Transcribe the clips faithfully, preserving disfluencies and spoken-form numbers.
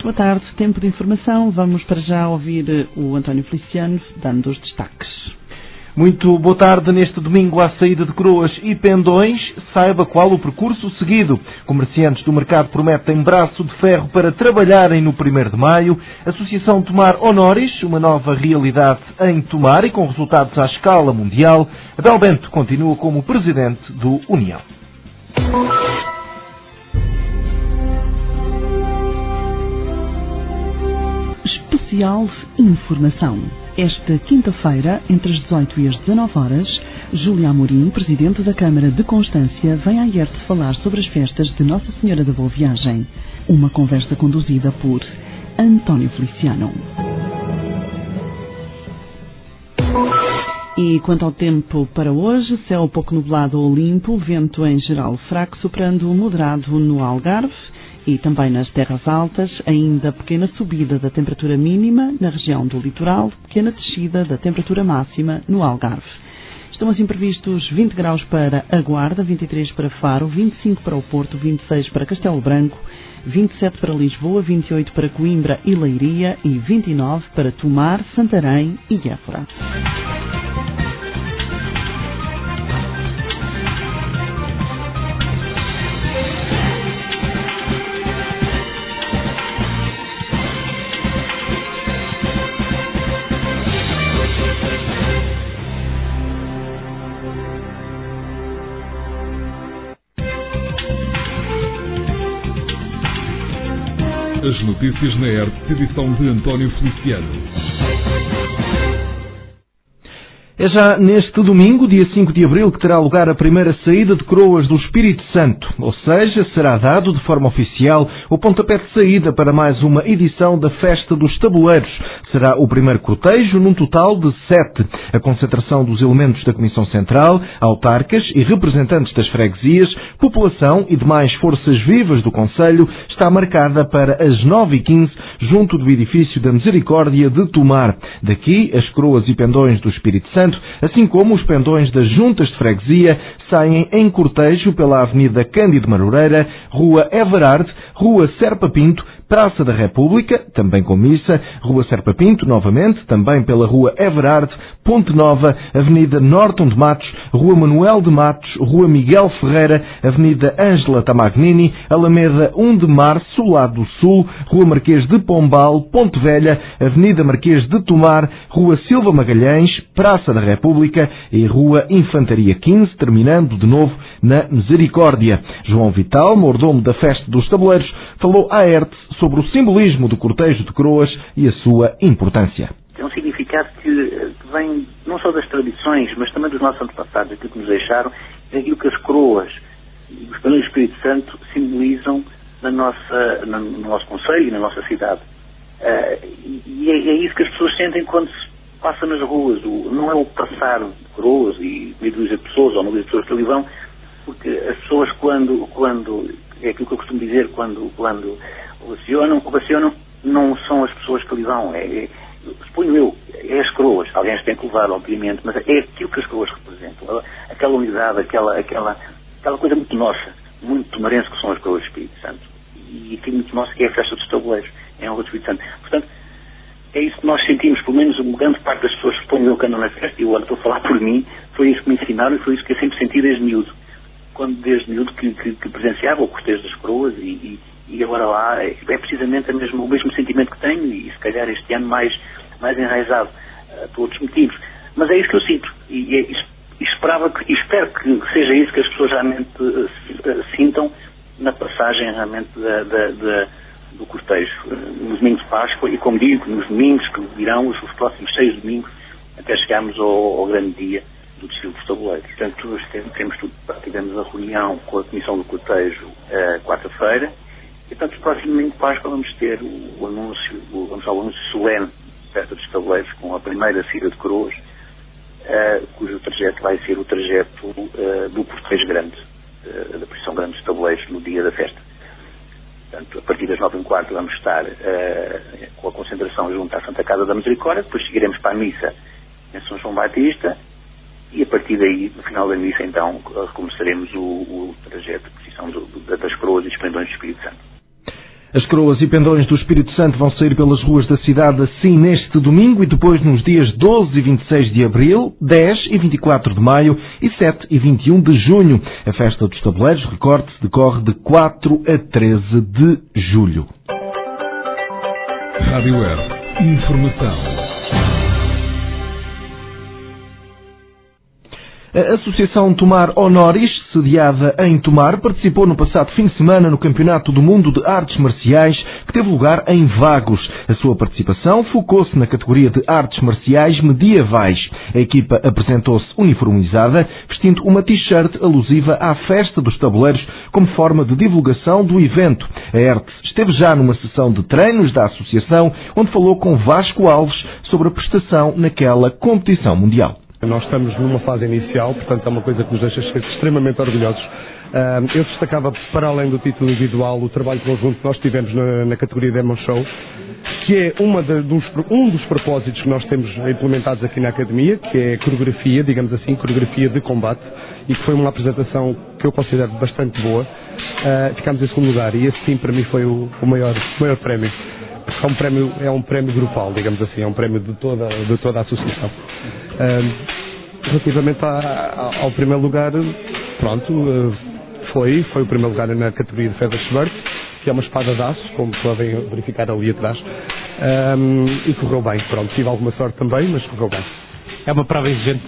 boa tarde. Tempo de informação. Vamos para já ouvir o António Feliciano dando os destaques. Muito boa tarde. Neste domingo, à saída de Coroas e Pendões, saiba qual o percurso seguido. Comerciantes do mercado prometem braço de ferro para trabalharem no primeiro de maio. Associação Tomar Honoris, uma nova realidade em Tomar e com resultados à escala mundial. Abel Bento continua como presidente do União. Especial Informação. Esta quinta-feira, entre as dezoito e as dezanove horas, Júlia Amorim, presidente da Câmara de Constância, vem à I E R T falar sobre as festas de Nossa Senhora da Boa Viagem. Uma conversa conduzida por António Feliciano. E quanto ao tempo para hoje, céu pouco nublado ou limpo, vento em geral fraco, soprando moderado no Algarve e também nas terras altas, ainda pequena subida da temperatura mínima na região do litoral, pequena descida da temperatura máxima no Algarve. Estão assim previstos vinte graus para a Guarda, vinte e três para Faro, vinte e cinco para o Porto, vinte e seis para Castelo Branco, vinte e sete para Lisboa, vinte e oito para Coimbra e Leiria e vinte e nove para Tomar, Santarém e Évora. As notícias na R T, edição de António Feliciano. É já neste domingo, dia cinco de abril, que terá lugar a primeira saída de Coroas do Espírito Santo, ou seja, será dado de forma oficial o pontapé de saída para mais uma edição da Festa dos Tabuleiros. Será o primeiro cortejo num total de sete. A concentração dos elementos da Comissão Central, autarcas e representantes das freguesias, população e demais forças vivas do Concelho está marcada para as nove e quinze, junto do edifício da Misericórdia de Tomar. Daqui, as Coroas e Pendões do Espírito Santo, assim como os pendões das juntas de freguesia, saem em cortejo pela Avenida Cândido Marureira, Rua Everard, Rua Serpa Pinto, Praça da República, também com missa, Rua Serpa Pinto, novamente, também pela Rua Everard, Ponte Nova, Avenida Norton de Matos, Rua Manuel de Matos, Rua Miguel Ferreira, Avenida Ângela Tamagnini, Alameda um de Março, lado sul, Rua Marquês de Pombal, Ponte Velha, Avenida Marquês de Tomar, Rua Silva Magalhães, Praça da República e Rua Infantaria quinze, terminando de novo na Misericórdia. João Vital, mordomo da Festa dos Tabuleiros, falou à R T sobre o simbolismo do cortejo de Coroas e a sua importância. É um significado que vem não só das tradições, mas também dos nossos antepassados, aquilo que nos deixaram, é aquilo que as coroas e os pendões do Espírito Santo simbolizam na nossa, no nosso concelho e na nossa cidade. Uh, e é, é isso que as pessoas sentem quando se passa nas ruas. O, não é o passar de coroas e meio dúzia de pessoas ou não meio de pessoas que ali vão, porque as pessoas quando, quando é aquilo que eu costumo dizer, quando, quando ovacionam, ovacionam não são as pessoas que ali vão, é, é, suponho eu, é as coroas, alguém as tem que levar, obviamente, mas é aquilo que as coroas representam, aquela unidade, aquela, aquela, aquela coisa muito nossa, muito tomarense que são as coroas do Espírito Santo. E aquilo muito nosso que é a Festa dos Tabuleiros, é a honra do Espírito Santo. Portanto, é isso que nós sentimos, pelo menos uma grande parte das pessoas, suponho eu, que andam na festa, e eu agora estou a falar por mim, foi isso que me ensinaram e foi isso que eu sempre senti desde miúdo. Quando desde miúdo que, que, que presenciava o cortejo das coroas e, e, e agora lá é, é precisamente a mesmo, o mesmo sentimento que tenho e se calhar este ano mais, mais enraizado uh, por outros motivos. Mas é isso que eu sinto e, e, e esperava que, e espero que seja isso que as pessoas realmente uh, uh, sintam na passagem realmente da, da, da, do cortejo uh, no domingo de Páscoa e, como digo, nos domingos que virão, os, os próximos seis domingos, até chegarmos ao, ao grande dia do desfile dos tabuleiros. Portanto, temos tudo, tivemos a reunião com a Comissão do Cortejo uh, quarta-feira e, portanto, no próximo domingo de Páscoa vamos ter o, o anúncio, o, vamos ao anúncio solene da Festa dos Tabuleiros com a primeira saída de coroas, uh, cujo trajeto vai ser o trajeto uh, do cortejo grande, uh, da procissão grande dos tabuleiros no dia da festa. Portanto, a partir das nove e um quarto vamos estar uh, com a concentração junto à Santa Casa da Misericórdia, depois seguiremos para a missa em São João Batista. E a partir daí, no final da missa, então, recomeçaremos o, o trajeto de procissão do, do, das coroas e dos pendões do Espírito Santo. As coroas e pendões do Espírito Santo vão sair pelas ruas da cidade assim neste domingo e depois nos dias doze e vinte e seis de abril, dez e vinte e quatro de maio e sete e vinte e um de junho. A festa dos tabuleiros, recorde-se, decorre de quatro a treze de julho. Rádio Web. Informação. A Associação Tomar Honoris, sediada em Tomar, participou no passado fim de semana no Campeonato do Mundo de Artes Marciais, que teve lugar em Vagos. A sua participação focou-se na categoria de artes marciais medievais. A equipa apresentou-se uniformizada, vestindo uma t-shirt alusiva à Festa dos Tabuleiros, como forma de divulgação do evento. A Hertz esteve já numa sessão de treinos da associação, onde falou com Vasco Alves sobre a prestação naquela competição mundial. Nós estamos numa fase inicial, portanto é uma coisa que nos deixa extremamente orgulhosos. Eu destacava, para além do título individual, o trabalho conjunto que nós tivemos na, na categoria Demo Show, que é uma de, dos, um dos propósitos que nós temos implementados aqui na Academia, que é a coreografia, digamos assim, coreografia de combate, e que foi uma apresentação que eu considero bastante boa. Uh, ficámos em segundo lugar, e esse sim para mim foi o, o maior, maior prémio. É um prémio, é um prémio grupal, digamos assim, é um prémio de toda, de toda a associação. Uh, relativamente a, a, ao primeiro lugar, pronto, uh, foi, foi o primeiro lugar na categoria de Featherschwert, que é uma espada de aço, como podem verificar ali atrás, um, e correu bem, pronto, tive alguma sorte também, mas correu bem. É uma prova exigente?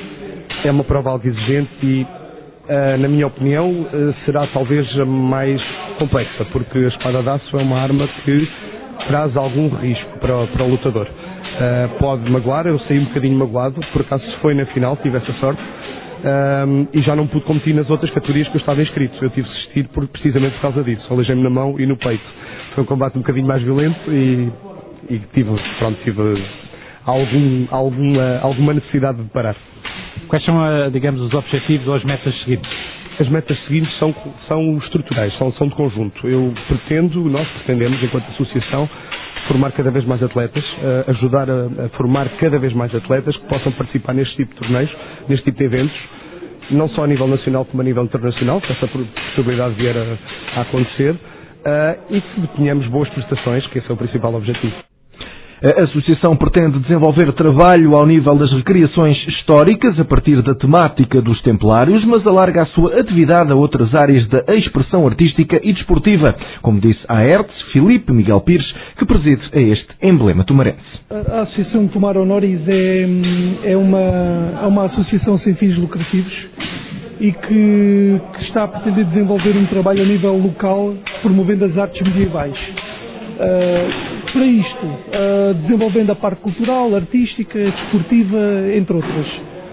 É uma prova algo exigente e, uh, na minha opinião, uh, será talvez a mais complexa, porque a espada de aço é uma arma que traz algum risco para, para o lutador. Uh, pode magoar, eu saí um bocadinho magoado, por acaso se foi na final, tive essa sorte, um, e já não pude competir nas outras categorias que eu estava inscrito. Eu tive de assistir por, precisamente por causa disso, aleijei-me na mão e no peito. Foi um combate um bocadinho mais violento e, e tive, pronto, tive algum, alguma, alguma necessidade de parar. Quais são, digamos, os objetivos ou as metas seguintes? As metas seguintes são, são estruturais, são, são de conjunto. Eu pretendo, nós pretendemos, enquanto associação, formar cada vez mais atletas, uh, ajudar a, a formar cada vez mais atletas que possam participar neste tipo de torneios, neste tipo de eventos, não só a nível nacional como a nível internacional, que essa possibilidade vier a, a acontecer, uh, e que tenhamos boas prestações, que esse é o principal objetivo. A Associação pretende desenvolver trabalho ao nível das recriações históricas a partir da temática dos Templários, mas alarga a sua atividade a outras áreas da expressão artística e desportiva, como disse a Hertz, Filipe Miguel Pires, que preside a este emblema tomarense. A Associação Tomar Honoris é, é, uma, é uma associação sem fins lucrativos e que, que está a pretender desenvolver um trabalho a nível local promovendo as artes medievais. Uh, para isto, uh, desenvolvendo a parte cultural, artística, desportiva, entre outras.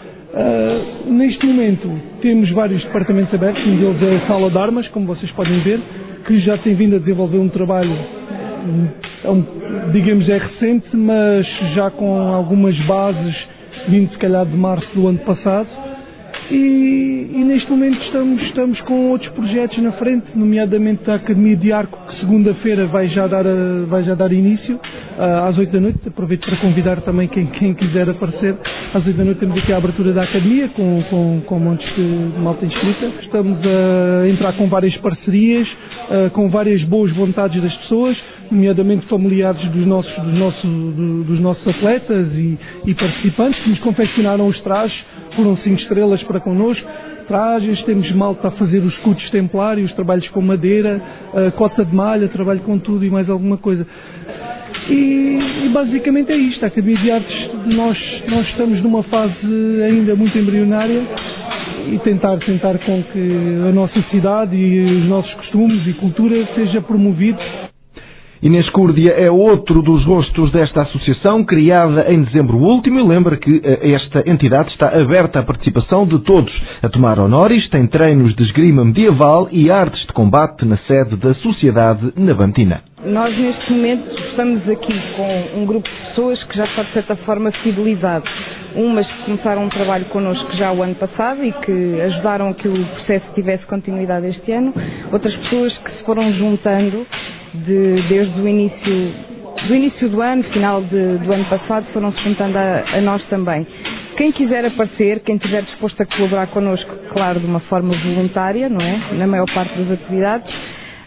Uh, neste momento temos vários departamentos abertos, um deles é a Sala de Armas, como vocês podem ver, que já tem vindo a desenvolver um trabalho, um, digamos, é recente, mas já com algumas bases, vindo se calhar de março do ano passado. E, e neste momento estamos, estamos com outros projetos na frente, nomeadamente a Academia de Arco, que segunda-feira vai já dar, a, vai já dar início, uh, às oito da noite. Aproveito para convidar também quem, quem quiser aparecer. Às oito da noite temos aqui a abertura da Academia, com, com, com montes de malta inscrita. Estamos a entrar com várias parcerias, uh, com várias boas vontades das pessoas, nomeadamente familiares dos nossos, dos nossos, do, dos nossos atletas e, e participantes, que nos confeccionaram os trajes. Foram cinco estrelas para connosco, trajes, temos malta a fazer os escudos templários, trabalhos com madeira, uh, cota de malha, trabalho com tudo e mais alguma coisa. E, e basicamente é isto, a Academia de Artes, nós, nós estamos numa fase ainda muito embrionária e tentar, tentar com que a nossa cidade e os nossos costumes e cultura seja promovido. Inês Cúrdia é outro dos rostos desta associação, criada em dezembro último, e lembra que esta entidade está aberta à participação de todos. A Tomar Honoris tem treinos de esgrima medieval e artes de combate na sede da Sociedade Navantina. Nós neste momento estamos aqui com um grupo de pessoas que já está de certa forma fidelizado. Umas que começaram um trabalho connosco já o ano passado e que ajudaram a que o processo tivesse continuidade este ano. Outras pessoas que se foram juntando De, desde o início do, início do ano, final de, do ano passado, foram-se juntando a, a nós também. Quem quiser aparecer, quem estiver disposto a colaborar connosco, claro, de uma forma voluntária, não é? Na maior parte das atividades,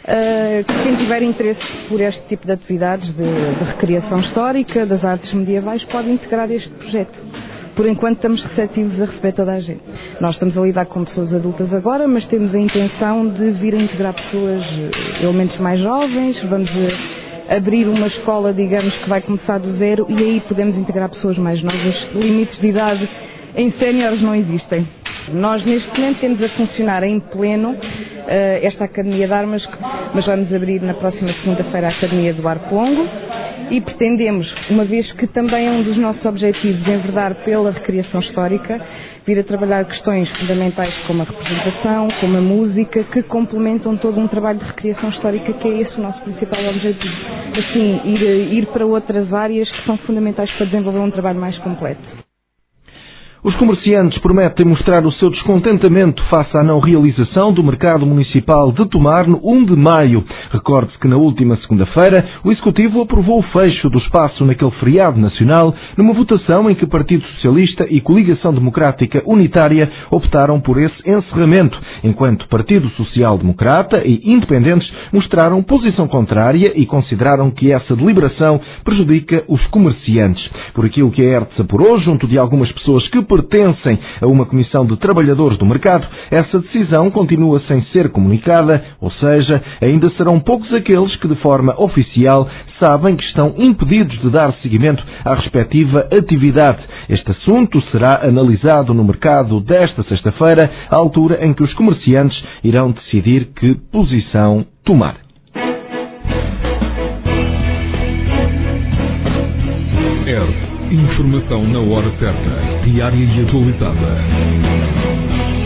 Uh, quem tiver interesse por este tipo de atividades de, de recriação histórica, das artes medievais, pode integrar este projeto. Por enquanto estamos receptivos a receber toda a gente. Nós estamos a lidar com pessoas adultas agora, mas temos a intenção de vir a integrar pessoas, elementos mais jovens. Vamos a, abrir uma escola, digamos, que vai começar do zero, e aí podemos integrar pessoas mais novas. Limites de idade em séniores não existem. Nós neste momento temos a funcionar em pleno uh, esta Academia de Armas, mas vamos abrir na próxima segunda-feira a Academia do Arco Longo, e pretendemos, uma vez que também é um dos nossos objetivos, enverdar pela recriação histórica, vir a trabalhar questões fundamentais como a representação, como a música, que complementam todo um trabalho de recriação histórica, que é esse o nosso principal objetivo. Assim, ir, ir para outras áreas que são fundamentais para desenvolver um trabalho mais completo. Os comerciantes prometem mostrar o seu descontentamento face à não realização do mercado municipal de Tomar no primeiro de maio. Recorde-se que na última segunda-feira o Executivo aprovou o fecho do espaço naquele feriado nacional numa votação em que o Partido Socialista e Coligação Democrática Unitária optaram por esse encerramento, enquanto Partido Social Democrata e Independentes mostraram posição contrária e consideraram que essa deliberação prejudica os comerciantes. Por aquilo que a ERTS apurou, junto de algumas pessoas que pertencem a uma comissão de trabalhadores do mercado, essa decisão continua sem ser comunicada, ou seja, ainda serão poucos aqueles que de forma oficial sabem que estão impedidos de dar seguimento à respectiva atividade. Este assunto será analisado no mercado desta sexta-feira, à altura em que os comerciantes irão decidir que posição tomar. Informação na hora certa, diária e atualizada.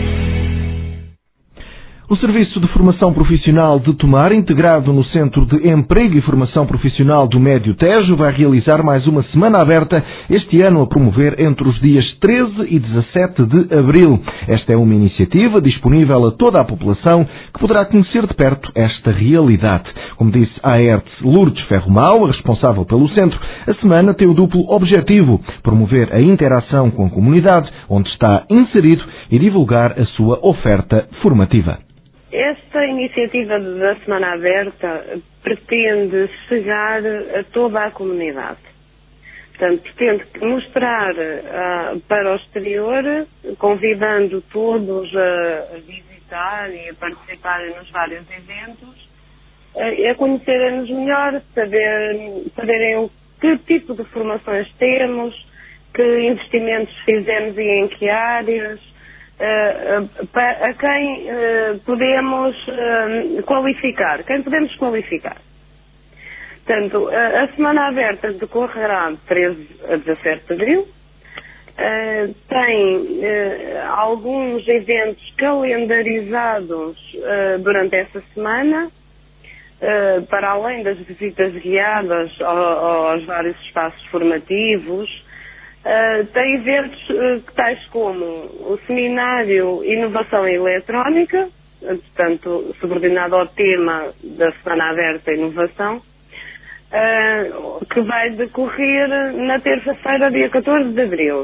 O Serviço de Formação Profissional de Tomar, integrado no Centro de Emprego e Formação Profissional do Médio Tejo, vai realizar mais uma semana aberta este ano a promover entre os dias treze e dezassete de abril. Esta é uma iniciativa disponível a toda a população que poderá conhecer de perto esta realidade. Como disse a ERTS Lourdes Ferromau, a responsável pelo centro, a semana tem o duplo objetivo: promover a interação com a comunidade onde está inserido e divulgar a sua oferta formativa. Esta iniciativa da Semana Aberta pretende chegar a toda a comunidade. Portanto, pretende mostrar uh, para o exterior, convidando todos a, a visitar e a participarem nos vários eventos, uh, a conhecerem-nos melhor, saber, saberem o, que tipo de formações temos, que investimentos fizemos e em que áreas, Uh, uh, a quem uh, podemos uh, qualificar, quem podemos qualificar. Portanto, uh, a Semana Aberta decorrerá de treze a dezassete de abril, uh, tem uh, alguns eventos calendarizados uh, durante essa semana, uh, para além das visitas guiadas ao, aos vários espaços formativos. Uh, tem eventos uh, tais como o Seminário Inovação Eletrónica, portanto, subordinado ao tema da Semana Aberta Inovação, uh, que vai decorrer na terça-feira, dia catorze de abril.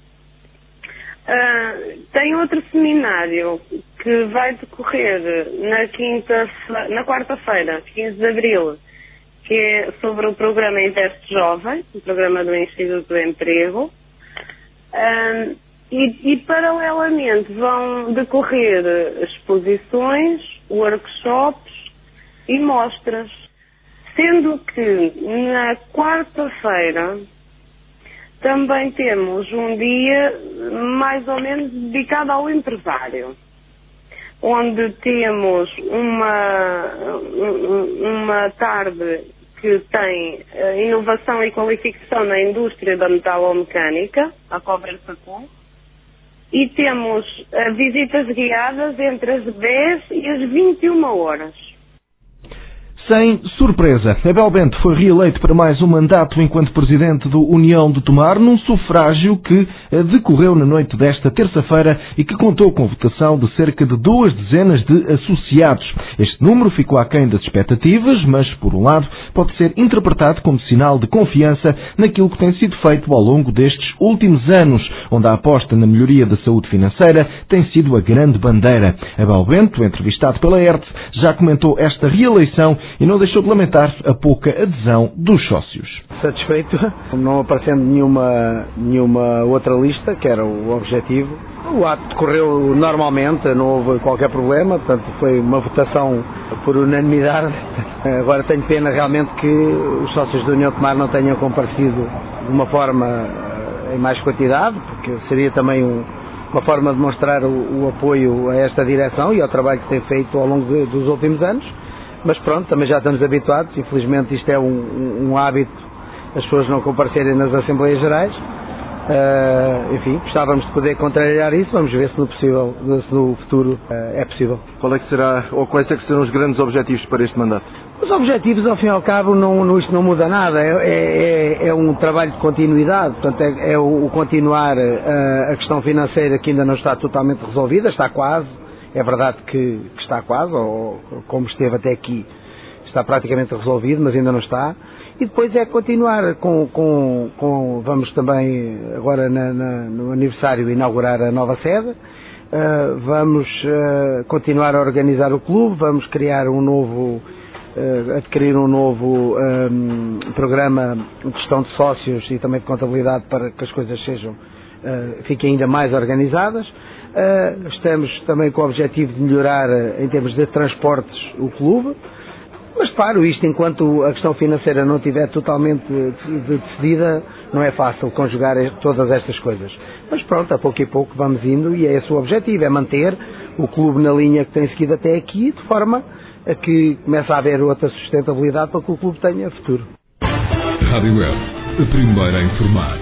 Uh, tem outro seminário que vai decorrer na, quinta, na quarta-feira, quinze de abril, que é sobre o programa Investe Jovem, o programa do Instituto do Emprego. Um, e, e, paralelamente, vão decorrer exposições, workshops e mostras. Sendo que, na quarta-feira, também temos um dia mais ou menos dedicado ao empresário, onde temos uma, uma tarde que tem uh, inovação e qualificação na indústria da metalomecânica, a Coversacom, e temos uh, visitas guiadas entre as dez e as vinte e uma horas. Sem surpresa, Abel Bento foi reeleito para mais um mandato enquanto presidente do União de Tomar, num sufrágio que decorreu na noite desta terça-feira e que contou com votação de cerca de duas dezenas de associados. Este número ficou aquém das expectativas, mas, por um lado, pode ser interpretado como sinal de confiança naquilo que tem sido feito ao longo destes últimos anos, onde a aposta na melhoria da saúde financeira tem sido a grande bandeira. Abel Bento, entrevistado pela R T, já comentou esta reeleição e não deixou de lamentar a pouca adesão dos sócios. Satisfeito, não aparecendo nenhuma, nenhuma outra lista, que era o objetivo. O ato decorreu normalmente, não houve qualquer problema, portanto foi uma votação por unanimidade. Agora tenho pena realmente que os sócios da União de Tomar não tenham comparecido de uma forma em mais quantidade, porque seria também um, uma forma de mostrar o, o apoio a esta direção e ao trabalho que tem feito ao longo de, dos últimos anos. Mas pronto, também já estamos habituados, infelizmente isto é um, um, um hábito, as pessoas não comparecerem nas Assembleias Gerais. Uh, enfim, gostávamos de poder contrariar isso, vamos ver se no, possível, se no futuro uh, é possível. Qual é que será, ou quais é que serão os grandes objetivos para este mandato? Os objetivos, ao fim e ao cabo, não, não, isto não muda nada, é, é, é um trabalho de continuidade, portanto é, é o, o continuar uh, a questão financeira que ainda não está totalmente resolvida, está quase, é verdade que, que está quase, ou como esteve até aqui, está praticamente resolvido, mas ainda não está. E depois é continuar com, com, com vamos também agora na, na, no aniversário inaugurar a nova sede, uh, vamos uh, continuar a organizar o clube, vamos criar um novo, uh, adquirir um novo um, programa de gestão de sócios e também de contabilidade para que as coisas sejam, uh, fiquem ainda mais organizadas. Uh, estamos também com o objetivo de melhorar uh, em termos de transportes o clube. Mas claro, isto enquanto a questão financeira não estiver totalmente decidida, não é fácil conjugar todas estas coisas. Mas pronto, a pouco e pouco vamos indo e é esse o objetivo, é manter o clube na linha que tem seguido até aqui, de forma a que comece a haver outra sustentabilidade para que o clube tenha futuro. Rádio Web, a primeira a informar.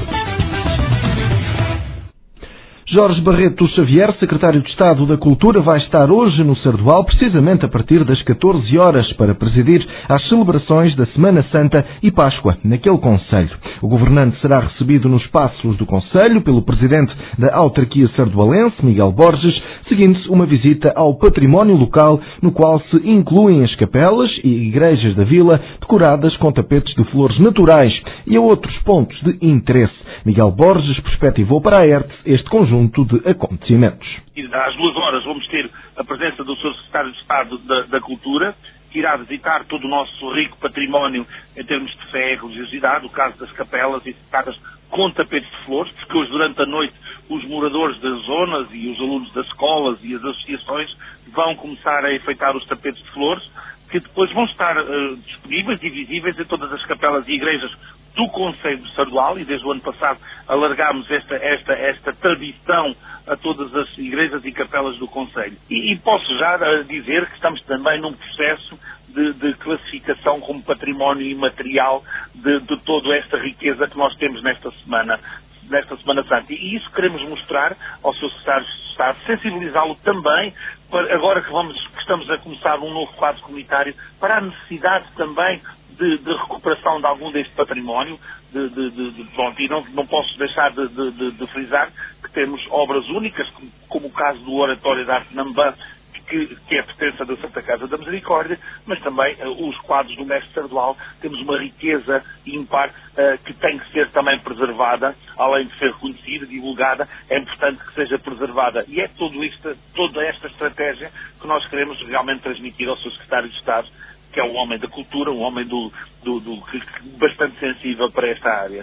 Jorge Barreto Xavier, secretário de Estado da Cultura, vai estar hoje no Sardual, precisamente a partir das catorze horas, para presidir às celebrações da Semana Santa e Páscoa, naquele concelho. O governante será recebido nos passos do concelho pelo presidente da autarquia sardualense, Miguel Borges, seguindo-se uma visita ao património local, no qual se incluem as capelas e igrejas da vila, decoradas com tapetes de flores naturais, e a outros pontos de interesse. Miguel Borges perspectivou para a R T este conjunto de acontecimentos. Às duas horas vamos ter a presença do senhor Secretário de Estado da, da Cultura, que irá visitar todo o nosso rico património em termos de fé e religiosidade, o caso das capelas e decoradas com tapetes de flores, porque hoje durante a noite os moradores das zonas e os alunos das escolas e as associações vão começar a enfeitar os tapetes de flores, que depois vão estar uh, disponíveis e visíveis em todas as capelas e igrejas do Concelho de Sardual, e desde o ano passado alargámos esta, esta, esta tradição a todas as igrejas e capelas do Concelho. E, e posso já uh, dizer que estamos também num processo de, de classificação como património imaterial de, de toda esta riqueza que nós temos nesta semana, nesta Semana Santa. E isso queremos mostrar ao seu Secretário de Estado, sensibilizá-lo também, para, agora que, vamos, que estamos a começar um novo quadro comunitário, para a necessidade também de, de recuperação de algum deste património, de, de, de, de, bom, e não, não posso deixar de, de, de, de frisar que temos obras únicas, como, como o caso do Oratório de Arte Nambã, Que, que é a pertença da Santa Casa da Misericórdia, mas também uh, os quadros do Mestre Sardual. Temos uma riqueza ímpar uh, que tem que ser também preservada, além de ser reconhecida, divulgada, é importante que seja preservada. E é tudo isto, toda esta estratégia que nós queremos realmente transmitir ao seu Secretário de Estado, que é um homem da cultura, um homem do, do, do, que, bastante sensível para esta área.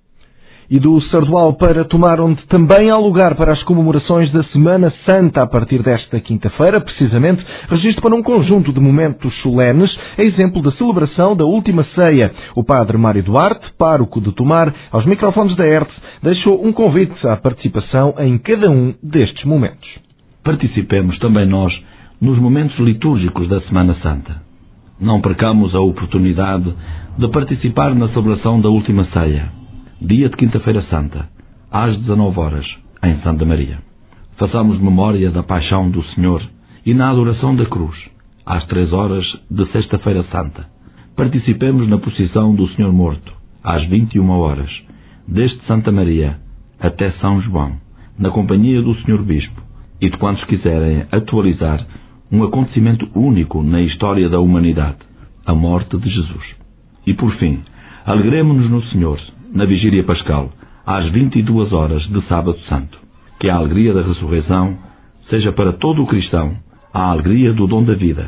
E do Sardual para Tomar, onde também há lugar para as comemorações da Semana Santa a partir desta quinta-feira, precisamente, registro para um conjunto de momentos solenes, a exemplo da celebração da última ceia. O padre Mário Duarte, pároco de Tomar, aos microfones da R T, deixou um convite à participação em cada um destes momentos. Participemos também nós nos momentos litúrgicos da Semana Santa. Não percamos a oportunidade de participar na celebração da última ceia, dia de Quinta-feira Santa, às dezanove horas, em Santa Maria. Façamos memória da paixão do Senhor e na adoração da cruz, às três horas de Sexta-feira Santa. Participemos na procissão do Senhor Morto, às vinte e uma horas, desde Santa Maria até São João, na companhia do senhor Bispo e de quantos quiserem atualizar um acontecimento único na história da humanidade, a morte de Jesus. E por fim, alegremo-nos no Senhor, na Vigília Pascal, às vinte e duas horas de Sábado Santo. Que a alegria da ressurreição seja para todo o cristão a alegria do dom da vida.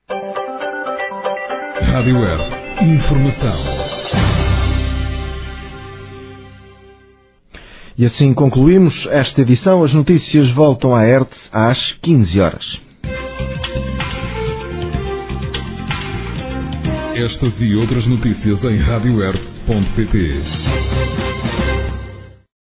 Rádio Hertz. Informação. E assim concluímos esta edição. As notícias voltam à Hertz às quinze horas. Estas e outras notícias em rádio hertz ponto pt.